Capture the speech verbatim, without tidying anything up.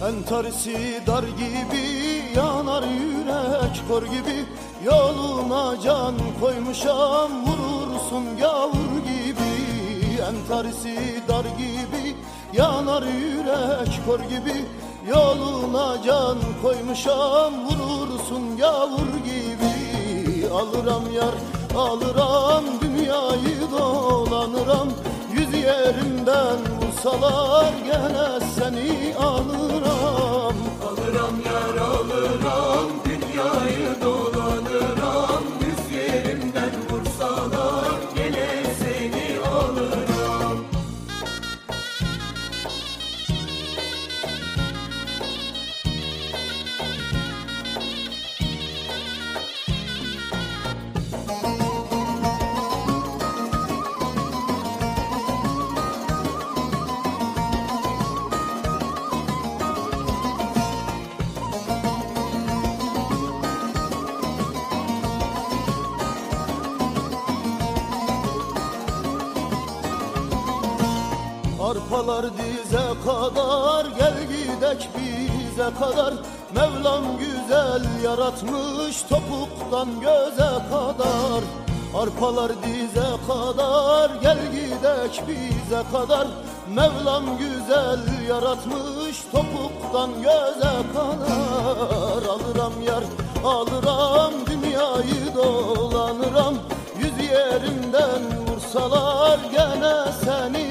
Entarisi dar gibi yanar yürek kor gibi, yoluna can koymuşam vurursun gavur gibi. Entarisi dar gibi yanar yürek kor gibi, yoluna can koymuşam vurursun gavur gibi. Alırım yar alırım dünyayı dolanırım, yüz yerimden vursalar gene seni alırım. Alırım yar alırım dünyayı dolanırım, yüz yerimden vursalar gene seni alırım. Arpalar dize kadar, gel gidek bize kadar. Mevlam güzel yaratmış topuktan göze kadar. Arpalar dize kadar, gel gidek bize kadar. Mevlam güzel yaratmış topuktan göze kadar. Alırım yar alırım dünyayı dolanırım, yüz yerimden vursalar gene seni